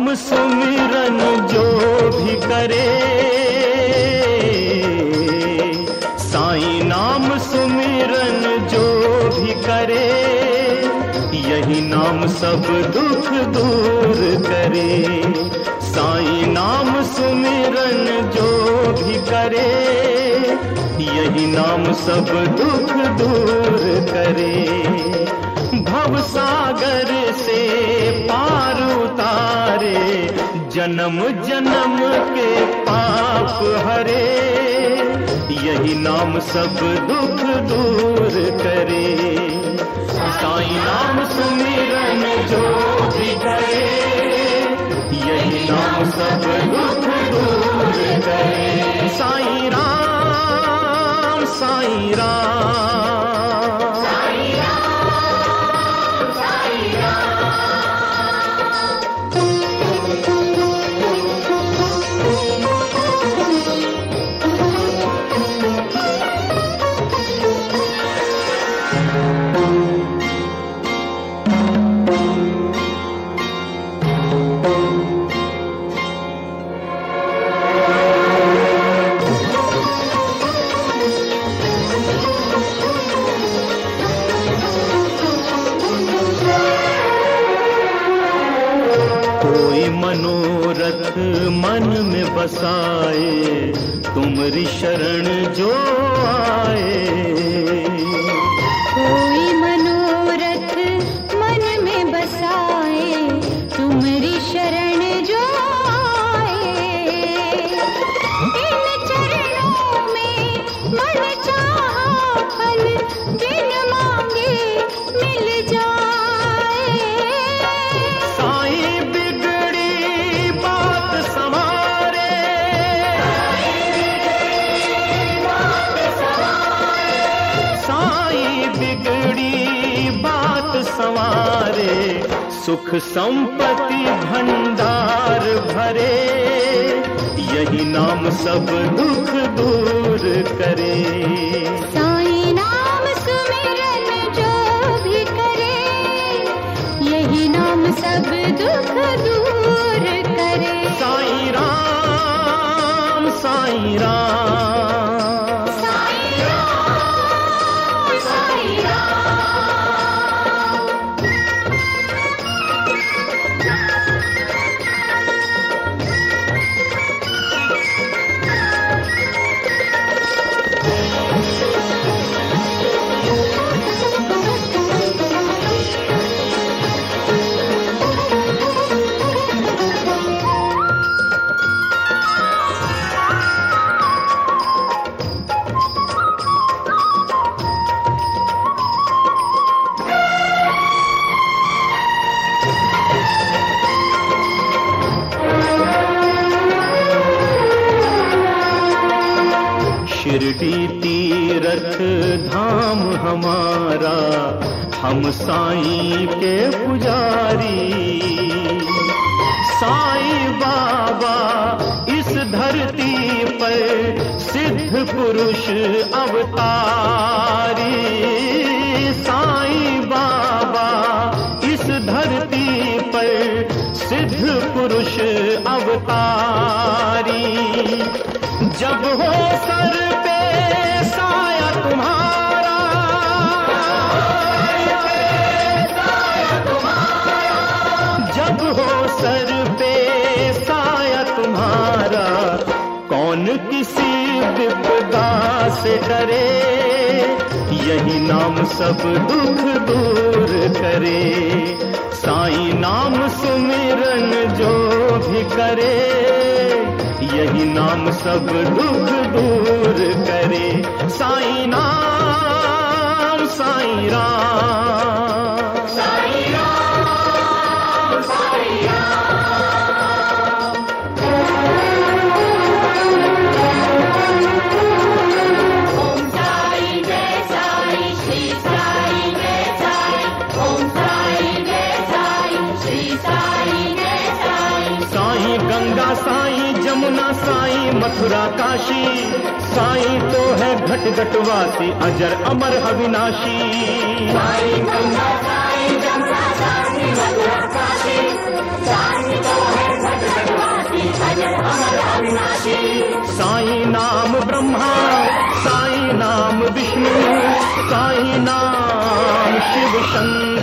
नाम सुमिरन जो भी करे, साईं नाम सुमिरन जो भी करे, यही नाम सब दुख दूर करे। साईं नाम सुमिरन जो भी करे, यही नाम सब दुख दूर करे। भव सागर से पार उतारे, जन्म जन्म के पाप हरे, यही नाम सब दुख दूर करे। साईं नाम सुमिरन जो भी करे, यही नाम सब दुख दूर करे। साईं राम साईं राम, साईं राम साईं राम। मनोरथ मन में बसाए, तुमरी शरण जो आए। कोई मनोरथ मन में बसाए, तुमरी शरण जो आए। इन चरणों में मन चाहा फल, बिन मांगे मिल जाए। साईं बिगड़ी बात संवारे, साईं बिगड़ी बात संवारे, सुख संपत्ति भंडार भरे, यही नाम सब दुख दूर करे। साईं नाम सुमिरन जो भी करे, यही नाम सब दुख दूर करे। साईं राम साईं राम, साईं राम साईं राम। शिरडी तीरथ धाम हमारा, हम साईं के पुजारी। साईं बाबा इस धरती पर सिद्ध पुरुष अवतारी। साईं बाबा इस धरती पर सिद्ध पुरुष अवतारी। जब हो सर पे साया तुम्हारा, जब हो सर पे साया तुम्हारा, कौन किसी विपदा से डरे, यही नाम सब दुख दूर करे। साईं नाम सुमिरन जो भी करे, यही नाम सब दुख दूर करे। साईं नाम साईं राम, साईं राम साईं राम। ओम साईं जय साईं, श्री साईं जय साईं। ओम साईं जय साईं, श्री साईं जय साईं। साईं गंगा साईं जमुना साईं मथुरा काशी, साईं तो है घट घटवासी अजर अमर अविनाशी। साईं गंगा साईं जमुना साईं मथुरा काशी, साईं तो है शंकर